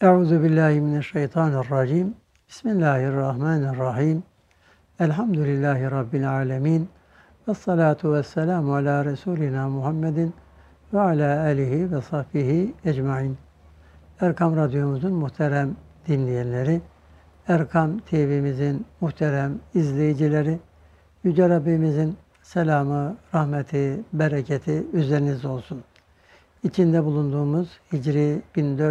Euzubillahimineşşeytanirracim. Bismillahirrahmanirrahim. Elhamdülillahi Rabbil alemin. Vessalatu vesselamu ala Resulina Muhammedin ve ala alihi ve sahbihi ecmain. Erkam Radyomuzun muhterem dinleyenleri, Erkam TV'mizin muhterem izleyicileri, Yüce Rabbimizin selamı, rahmeti, bereketi üzerinizde olsun. İçinde bulunduğumuz Hicri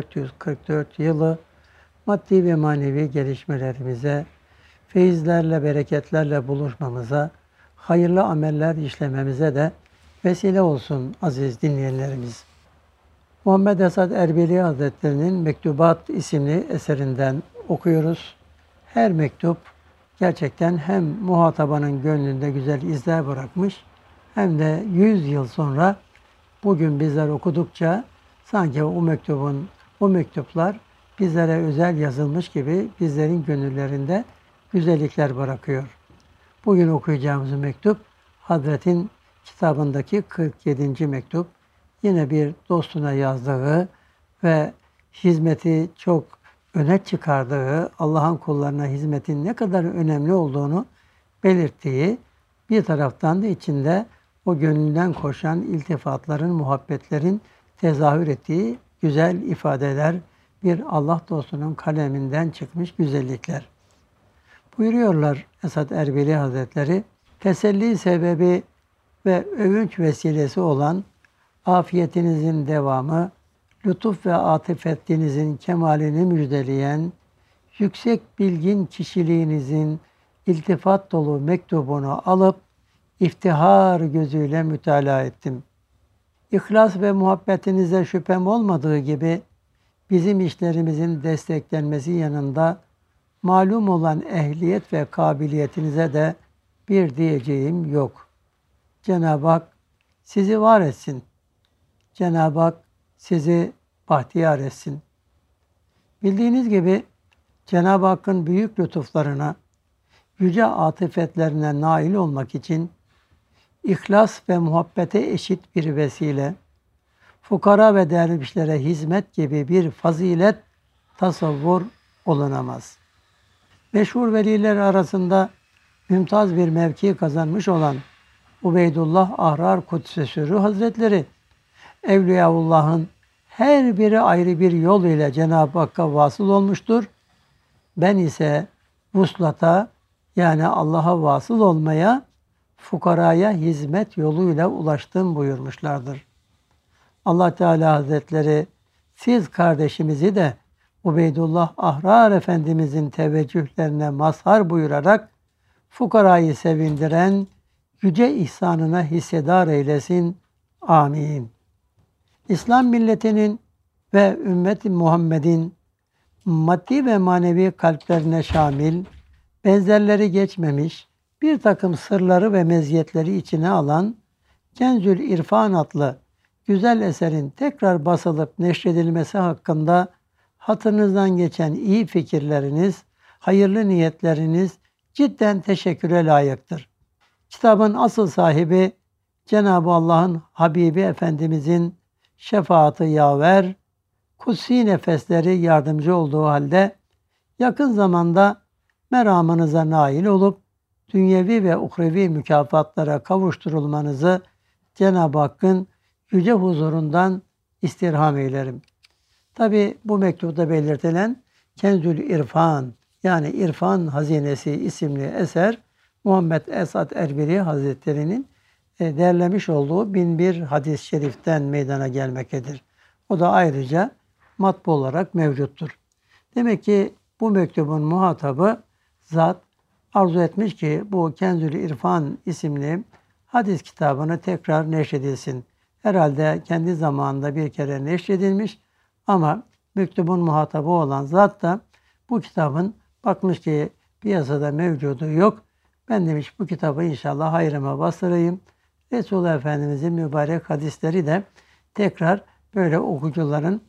1444 yılı maddi ve manevi gelişmelerimize, feyizlerle, bereketlerle buluşmamıza, hayırlı ameller işlememize de vesile olsun aziz dinleyenlerimiz. Muhammed Esad Erbili Hazretleri'nin Mektubat isimli eserinden okuyoruz. Her mektup gerçekten hem muhatabanın gönlünde güzel izler bırakmış, hem de 100 yıl sonra bugün bizler okudukça sanki o mektuplar bizlere özel yazılmış gibi bizlerin gönüllerinde güzellikler bırakıyor. Bugün okuyacağımız mektup Hazret'in kitabındaki 47. mektup. Yine bir dostuna yazdığı ve hizmeti çok öne çıkardığı, Allah'ın kullarına hizmetin ne kadar önemli olduğunu belirttiği, bir taraftan da içinde o gönlünden koşan iltifatların, muhabbetlerin tezahür ettiği güzel ifadeler, bir Allah dostunun kaleminden çıkmış güzellikler. Buyuruyorlar Esad Erbili Hazretleri, teselli sebebi ve övünç vesilesi olan afiyetinizin devamı, lütuf ve atifetinizin kemalini müjdeleyen, yüksek bilgin kişiliğinizin iltifat dolu mektubunu alıp iftihar gözüyle mütalaa ettim. İhlas ve muhabbetinize şüphem olmadığı gibi bizim işlerimizin desteklenmesi yanında malum olan ehliyet ve kabiliyetinize de bir diyeceğim yok. Cenab-ı Hak sizi var etsin. Cenab-ı Hak sizi bahtiyar etsin. Bildiğiniz gibi Cenab-ı Hakk'ın büyük lütuflarına, yüce atifetlerine nail olmak için İhlas ve muhabbete eşit bir vesile, fukara ve dervişlere hizmet gibi bir fazilet tasavvur olunamaz. Meşhur veliler arasında mümtaz bir mevki kazanmış olan Ubeydullah Ahrar Kudsesürü Hazretleri, Evliyaullah'ın her biri ayrı bir yol ile Cenab-ı Hakk'a vasıl olmuştur. Ben ise vuslata, yani Allah'a vasıl olmaya, fukaraya hizmet yoluyla ulaştım buyurmuşlardır. Allah Teala Hazretleri siz kardeşimizi de Ubeydullah Ahrar Efendimizin teveccühlerine mazhar buyurarak fukarayı sevindiren yüce ihsanına hissedar eylesin. Amin. İslam milletinin ve ümmeti Muhammed'in maddi ve manevi kalplerine şamil, benzerleri geçmemiş, bir takım sırları ve meziyetleri içine alan Kenzül İrfan adlı güzel eserin tekrar basılıp neşredilmesi hakkında hatırınızdan geçen iyi fikirleriniz, hayırlı niyetleriniz cidden teşekküre layıktır. Kitabın asıl sahibi Cenab-ı Allah'ın Habibi Efendimizin şefaati yaver, kutsi nefesleri yardımcı olduğu halde yakın zamanda meramınıza nail olup dünyevi ve uhrevi mükafatlara kavuşturulmanızı Cenab-ı Hakk'ın yüce huzurundan istirham eylerim. Tabi bu mektupta belirtilen Kenzül İrfan, yani İrfan Hazinesi isimli eser Muhammed Esad Erbili Hazretleri'nin derlemiş olduğu 1001 hadis-i şeriften meydana gelmektedir. O da ayrıca matbu olarak mevcuttur. Demek ki bu mektubun muhatabı zat arzu etmiş ki bu Kenzül İrfan isimli hadis kitabını tekrar neşredilsin. Herhalde kendi zamanında bir kere neşredilmiş ama mektubun muhatabı olan zat da bu kitabın bakmış ki piyasada mevcudu yok. Ben demiş bu kitabı inşallah hayrıma bastırayım. Resulullah Efendimizin mübarek hadisleri de tekrar böyle okuyucuların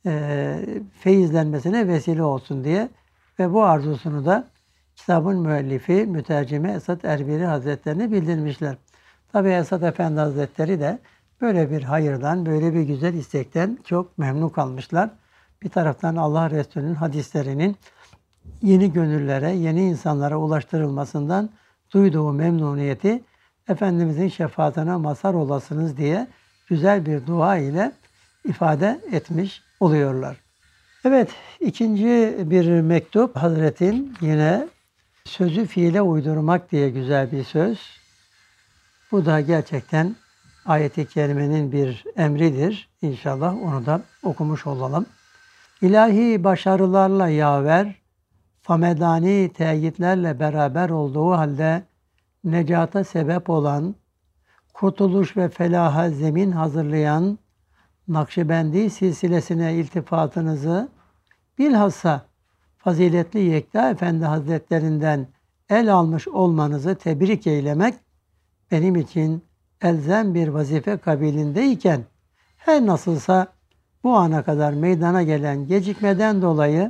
feyizlenmesine vesile olsun diye ve bu arzusunu da kitabın müellifi, mütercimi Esad Erbili Hazretlerine bildirmişler. Tabi Esad Efendi Hazretleri de böyle bir hayırdan, böyle bir güzel istekten çok memnun kalmışlar. bir taraftan Allah Resulü'nün hadislerinin yeni gönüllere, yeni insanlara ulaştırılmasından duyduğu memnuniyeti Efendimizin şefaatine mazhar olasınız diye güzel bir dua ile ifade etmiş oluyorlar. Evet, ikinci bir mektup Hazret'in yine sözü fiile uydurmak diye güzel bir söz. Bu da gerçekten ayet-i kerimenin bir emridir. İnşallah onu da okumuş olalım. İlahi başarılarla yaver, famedani teyitlerle beraber olduğu halde necata sebep olan, kurtuluş ve felaha zemin hazırlayan Nakşibendi silsilesine iltifatınızı bilhassa faziletli Yekta Efendi Hazretlerinden el almış olmanızı tebrik eylemek benim için elzem bir vazife kabilindeyken her nasılsa bu ana kadar meydana gelen gecikmeden dolayı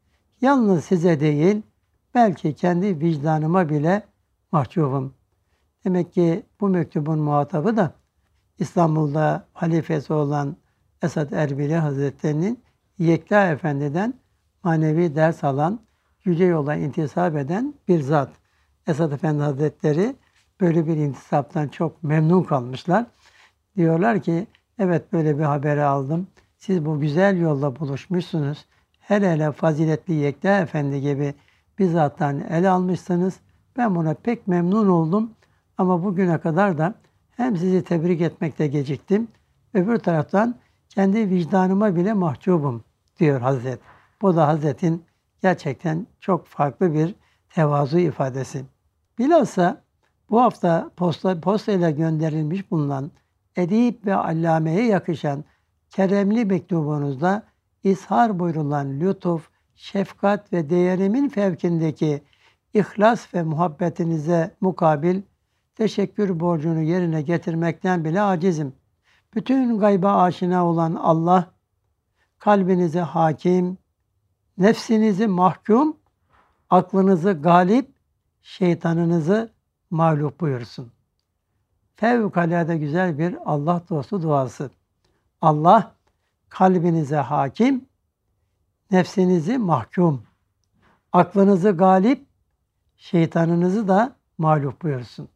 yalnız size değil belki kendi vicdanıma bile mahcubum. Demek ki bu mektubun muhatabı da İstanbul'da halifesi olan Esad Erbili Hazretleri'nin Yekta Efendi'den manevi ders alan, yüce yola intisap eden bir zat. Esad Efendi Hazretleri böyle bir intisaptan çok memnun kalmışlar. Diyorlar ki, evet böyle bir haberi aldım. Siz bu güzel yolla buluşmuşsunuz. Hele hele faziletli Yekta Efendi gibi bir zattan el almışsınız. Ben buna pek memnun oldum. Ama bugüne kadar da hem sizi tebrik etmekte geciktim. Öbür taraftan kendi vicdanıma bile mahcubum diyor Hazret. Bu da Hazret'in gerçekten çok farklı bir tevazu ifadesi. Bilhassa bu hafta posta ile gönderilmiş bulunan edip ve allameye yakışan keremli mektubunuzda ishar buyurulan lütuf, şefkat ve değerimin fevkindeki ihlas ve muhabbetinize mukabil teşekkür borcunu yerine getirmekten bile acizim. Bütün gayba aşina olan Allah, kalbinizi hakim, nefsinizi mahkum, aklınızı galip, şeytanınızı mağlup buyursun. Fevkalade güzel bir Allah dostu duası. Allah, kalbinize hakim, nefsinizi mahkum, aklınızı galip, şeytanınızı da mağlup buyursun.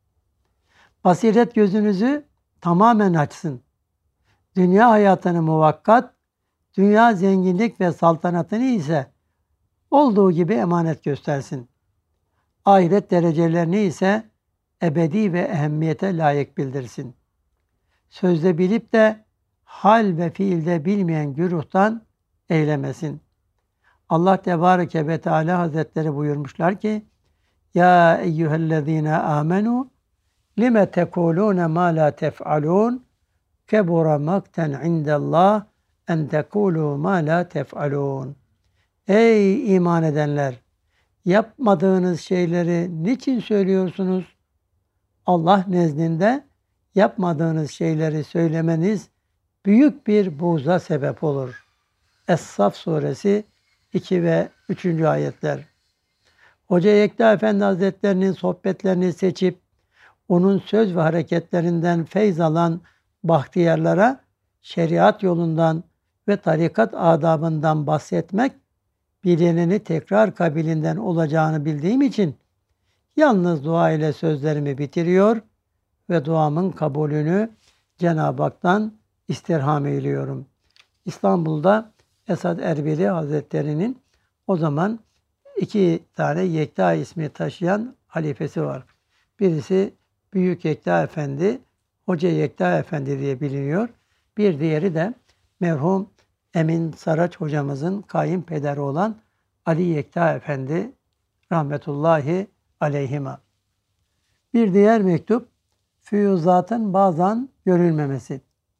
Basiret gözünüzü tamamen açsın. Dünya hayatını muvakkat, dünya zenginlik ve saltanatını ise olduğu gibi emanet göstersin. Ahiret derecelerini ise ebedi ve ehemmiyete layık bildirsin. Sözde bilip de hal ve fiilde bilmeyen güruhtan eylemesin. Allah Tebareke ve Teala Hazretleri buyurmuşlar ki, Ya eyyühellezine amenu lime tekulune ma la tef'alun kebura makten indallah en tekulu ma la tef'alun. Ey iman edenler! Yapmadığınız şeyleri niçin söylüyorsunuz? Allah nezdinde yapmadığınız şeyleri söylemeniz büyük bir buğza sebep olur. Es-Saf suresi 2 ve 3. ayetler. Hoca Yekta Efendi Hazretlerinin sohbetlerini seçip onun söz ve hareketlerinden feyz alan bahtiyarlara şeriat yolundan ve tarikat adabından bahsetmek bilineni tekrar kabilinden olacağını bildiğim için yalnız dua ile sözlerimi bitiriyor ve duamın kabulünü Cenab-ı Hak'tan istirham eyliyorum. İstanbul'da Esad Erbili Hazretleri'nin o zaman 2 tane Yekta ismi taşıyan halifesi var. Birisi Büyük Yekta Efendi, Hoca Yekta Efendi diye biliniyor. Bir diğeri de merhum Emin Saraç hocamızın kayınpederi olan Ali Yekta Efendi rahmetullahi aleyhima. Bir diğer mektup, füyuzatın bazen görülmemesi.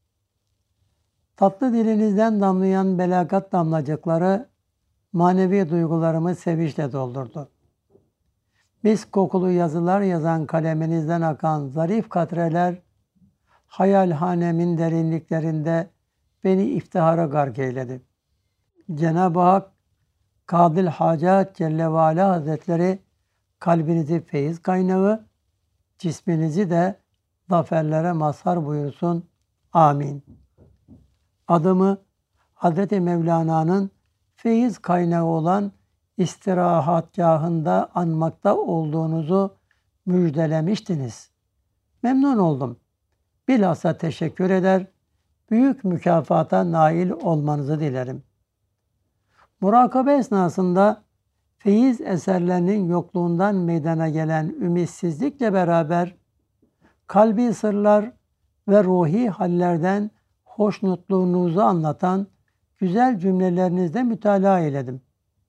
Tatlı dilinizden damlayan belagat damlacıkları manevi duygularımı sevinçle doldurdu. Mis kokulu yazılar yazan kaleminizden akan zarif katreler, hayalhanemin derinliklerinde beni iftihara gark eyledi. Cenab-ı Hak, Kadil Hacat Celle ve Ala Hazretleri kalbinizi feyiz kaynağı, cisminizi de zaferlere mazhar buyursun. Amin. Adımı Hazreti Mevlana'nın feyiz kaynağı olan istirahatgahında anmakta olduğunuzu müjdelemiştiniz. Memnun oldum. Bilhassa teşekkür eder, büyük mükafata nail olmanızı dilerim. Murakabe esnasında feyiz eserlerinin yokluğundan meydana gelen ümitsizlikle beraber kalbi sırlar ve ruhi hallerden hoşnutluğunuzu anlatan güzel cümlelerinizde mütalaa eyledim.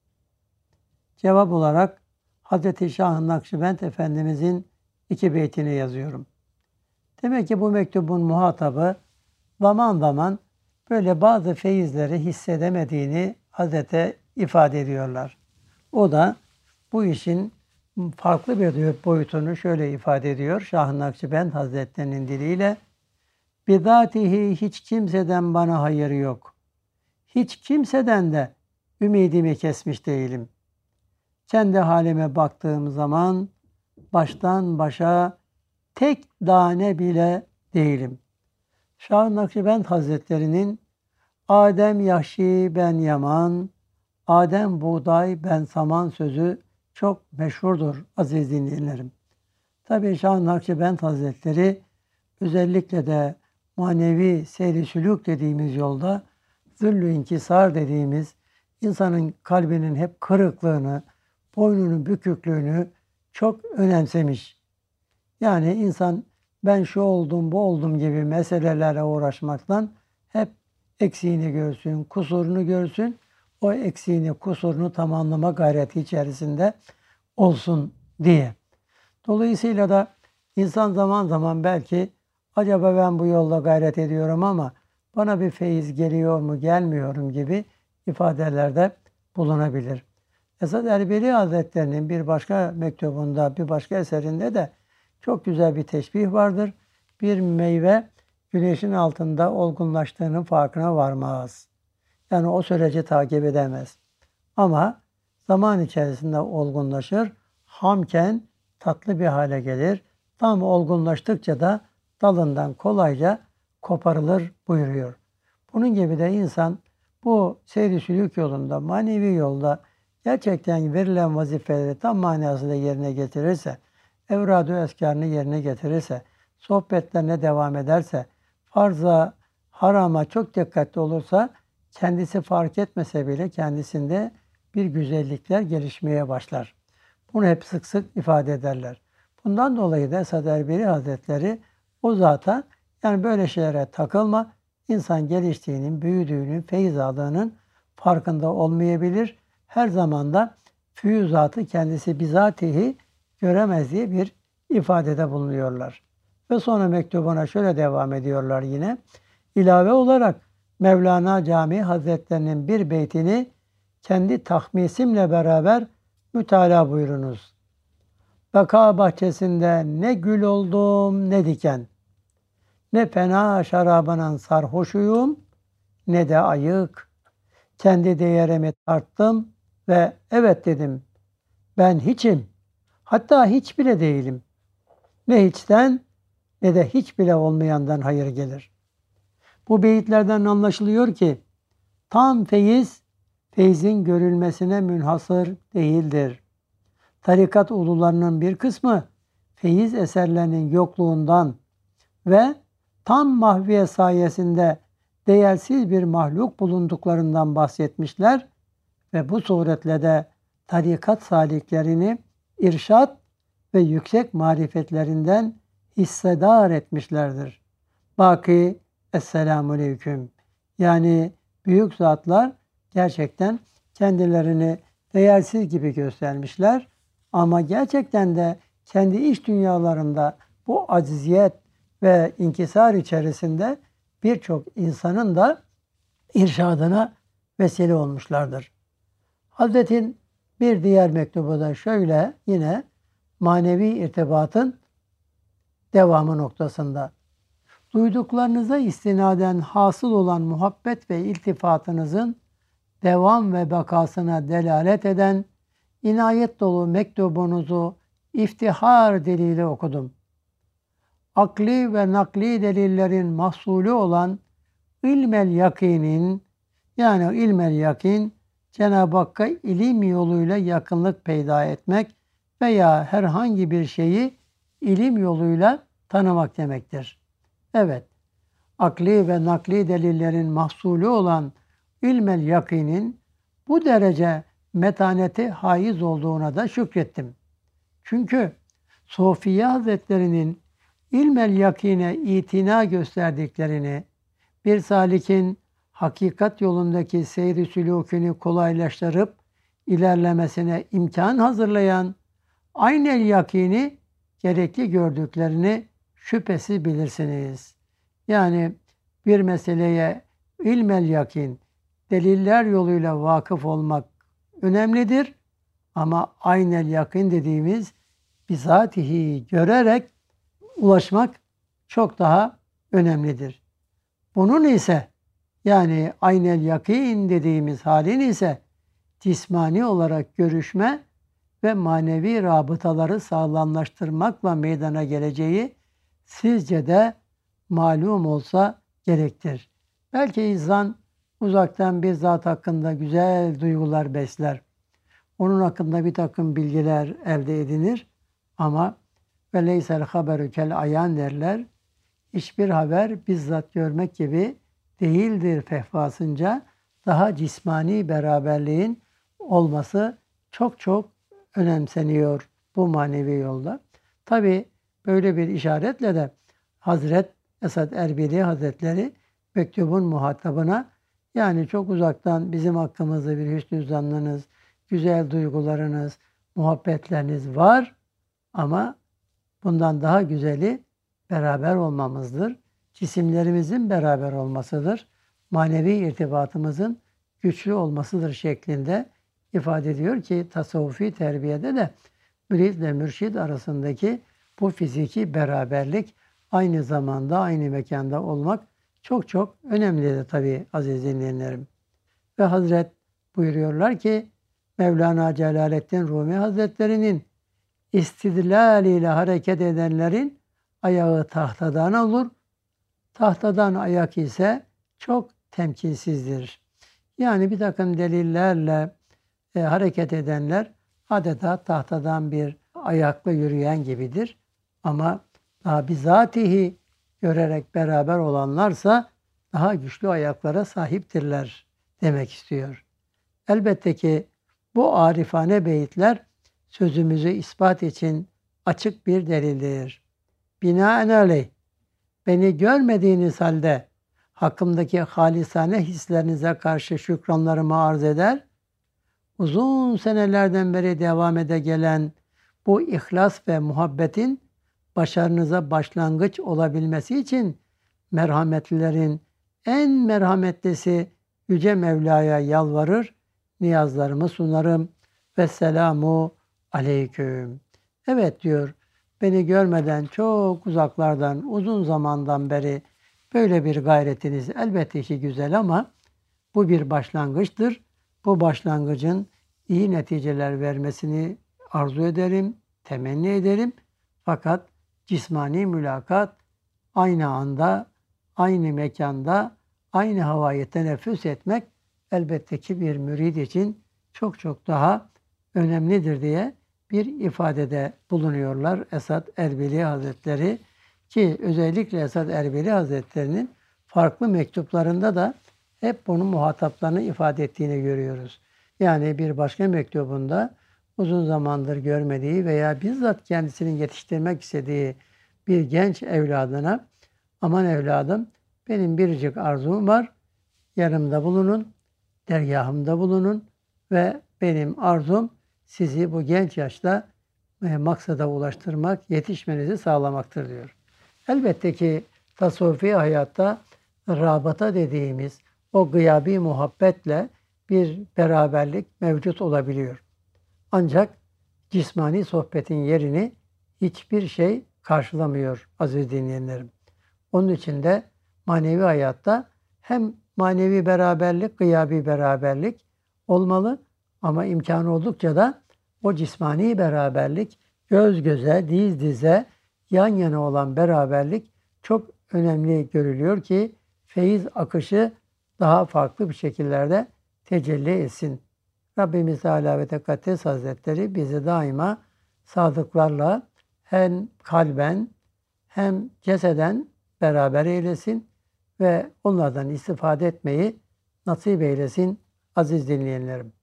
Cevap olarak Hz. Şah-ı Nakşibend Efendimizin 2 beytini yazıyorum. Demek ki bu mektubun muhatabı zaman zaman böyle bazı feyizleri hissedemediğini Hazreti ifade ediyorlar. O da bu işin farklı bir boyutunu şöyle ifade ediyor Şah-ı Nakşibend Hazretleri'nin diliyle. Bizatihi hiç kimseden bana hayır yok. Hiç kimseden de ümidimi kesmiş değilim. Kendi halime baktığım zaman baştan başa tek tane bile değilim. Şah-ı Nakşibend Hazretleri'nin Adem yahşi ben yaman, Adem buğday ben saman sözü çok meşhurdur aziz dinleyenlerim. Tabii Şah-ı Nakşibend Hazretleri özellikle de manevi seyri sülûk dediğimiz yolda züllü inkisar dediğimiz insanın kalbinin hep kırıklığını, boynunun büküklüğünü çok önemsemiş. Yani insan ben şu oldum bu oldum gibi meselelerle uğraşmaktan hep eksiğini görsün, kusurunu görsün, o eksiğini, kusurunu tamamlama gayreti içerisinde olsun diye. Dolayısıyla da insan zaman zaman belki acaba ben bu yolda gayret ediyorum ama bana bir feyiz geliyor mu, gelmiyor mu gibi ifadelerde bulunabilir. Esad Erbili Hazretleri'nin bir başka mektubunda, bir başka eserinde de çok güzel bir teşbih vardır. Bir meyve güneşin altında olgunlaştığının farkına varmaz. Yani o süreci takip edemez. Ama zaman içerisinde olgunlaşır, hamken tatlı bir hale gelir. Tam olgunlaştıkça da dalından kolayca koparılır buyuruyor. Bunun gibi de insan bu seyri sülûk yolunda, manevi yolda gerçekten verilen vazifeleri tam manasıyla yerine getirirse, evrad-ı eskarını yerine getirirse, sohbetlerine devam ederse, farza, harama çok dikkatli olursa, kendisi fark etmese bile kendisinde bir güzellikler gelişmeye başlar. Bunu hep sık sık ifade ederler. Bundan dolayı da Esad Erbili Hazretleri o zata yani böyle şeylere takılma, insan geliştiğinin, büyüdüğünün, feyiz aldığının farkında olmayabilir. Her zaman da füyüzatı kendisi bizatihi göremez diye bir ifadede bulunuyorlar. Ve sonra mektubuna şöyle devam ediyorlar yine. İlave olarak Mevlana Camii Hazretlerinin bir beytini kendi tahmisimle beraber mütalaa buyurunuz. Beka bahçesinde ne gül oldum ne diken. Ne fena şarabının sarhoşuyum ne de ayık. Kendi değerimi tarttım ve evet dedim. Ben hiçim. Hatta hiç bile değilim. Ne hiçten ne de hiç bile olmayandan hayır gelir. Bu beyitlerden anlaşılıyor ki tam feyiz, feyzin görülmesine münhasır değildir. Tarikat ulularının bir kısmı feyiz eserlerinin yokluğundan ve tam mahviye sayesinde değersiz bir mahluk bulunduklarından bahsetmişler ve bu suretle de tarikat saliklerini irşat ve yüksek marifetlerinden hissedar etmişlerdir. Baki Esselamu Aleyküm. Yani büyük zatlar gerçekten kendilerini değersiz gibi göstermişler ama gerçekten de kendi iç dünyalarında bu acziyet ve inkisar içerisinde birçok insanın da irşadına vesile olmuşlardır. Hazretin bir diğer mektubu da şöyle yine manevi irtibatın devamı noktasında. Duyduklarınıza istinaden hasıl olan muhabbet ve iltifatınızın devam ve bakasına delalet eden inayet dolu mektubunuzu iftihar diliyle okudum. Akli ve nakli delillerin mahsulü olan ilmel yakinin Yani ilmel yakin, Cenab-ı Hakk'a ilim yoluyla yakınlık peyda etmek veya herhangi bir şeyi ilim yoluyla tanımak demektir. Evet, akli ve nakli delillerin mahsulü olan ilmel yakinin bu derece metaneti haiz olduğuna da şükrettim. Çünkü Sofiye Hazretlerinin ilmel yakine itina gösterdiklerini, bir salikin hakikat yolundaki seyri sülûkünü kolaylaştırıp ilerlemesine imkan hazırlayan aynel yakini gerekli gördüklerini şüphesiz bilirsiniz. Yani bir meseleye ilmel yakin, deliller yoluyla vakıf olmak önemlidir. Ama aynel yakın dediğimiz bizatihi görerek ulaşmak çok daha önemlidir. Bunun ise yani aynel yakin dediğimiz halin ise cismani olarak görüşme ve manevi rabıtaları sağlamlaştırmakla meydana geleceği sizce de malum olsa gerektir. Belki insan uzaktan bir zat hakkında güzel duygular besler. Onun hakkında bir takım bilgiler elde edinir ama ve leysel haberu kel ayan derler. Hiçbir haber bizzat görmek gibi değildir fehvasınca daha cismani beraberliğin olması çok çok önemseniyor bu manevi yolda. Tabi böyle bir işaretle de Hazret Esad Erbili Hazretleri mektubun muhatabına yani çok uzaktan bizim hakkımızda bir hüsnü zannınız, güzel duygularınız, muhabbetleriniz var ama bundan daha güzeli beraber olmamızdır. Cisimlerimizin beraber olmasıdır. Manevi irtibatımızın güçlü olmasıdır şeklinde ifade ediyor ki tasavvufi terbiyede de mürid ile mürşid arasındaki bu fiziki beraberlik aynı zamanda aynı mekanda olmak çok çok önemlidir tabii aziz dinleyenlerim. Ve Hazret buyuruyorlar ki Mevlana Celaleddin Rumi Hazretleri'nin istidlal ile hareket edenlerin ayağı tahtadan olur. Tahtadan ayak ise çok temkinsizdir. Yani bir takım delillerle hareket edenler adeta tahtadan bir ayakla yürüyen gibidir. Ama daha bizatihi görerek beraber olanlarsa daha güçlü ayaklara sahiptirler demek istiyor. Elbette ki bu arifane beyitler sözümüzü ispat için açık bir delildir. Binaenaleyh beni görmediğiniz halde hakkımdaki halisane hislerinize karşı şükranlarımı arz eder, uzun senelerden beri devam ede gelen bu ihlas ve muhabbetin başarınıza başlangıç olabilmesi için merhametlilerin en merhametlisi Yüce Mevla'ya yalvarır, niyazlarımı sunarım. Vesselamu aleyküm. Evet diyor, beni görmeden çok uzaklardan, uzun zamandan beri böyle bir gayretiniz elbette ki güzel ama bu bir başlangıçtır. Bu başlangıcın iyi neticeler vermesini arzu ederim, temenni ederim. Fakat cismani mülakat aynı anda, aynı mekanda, aynı havayı teneffüs etmek elbette ki bir mürid için çok çok daha önemlidir diye bir ifadede bulunuyorlar Esad Erbili Hazretleri ki özellikle Esad Erbili Hazretleri'nin farklı mektuplarında da hep bunun muhataplarını ifade ettiğini görüyoruz. Yani bir başka mektubunda uzun zamandır görmediği veya bizzat kendisinin yetiştirmek istediği bir genç evladına aman evladım benim biricik arzum var, yanımda bulunun, dergahımda bulunun ve benim arzum sizi bu genç yaşta maksada ulaştırmak, yetişmenizi sağlamaktır diyor. Elbette ki tasavvufi hayatta rabıta dediğimiz o gıyabi muhabbetle bir beraberlik mevcut olabiliyor. Ancak cismani sohbetin yerini hiçbir şey karşılamıyor aziz dinleyenlerim. Onun için de manevi hayatta hem manevi beraberlik, gıyabi beraberlik olmalı ama imkanı oldukça da o cismani beraberlik göz göze, diz dize, yan yana olan beraberlik çok önemli görülüyor ki feyiz akışı daha farklı bir şekillerde tecelli etsin. Rabbimiz Teala ve Tekaddes Hazretleri bizi daima sadıklarla hem kalben hem ceseden beraber eylesin ve onlardan istifade etmeyi nasip eylesin aziz dinleyenlerim.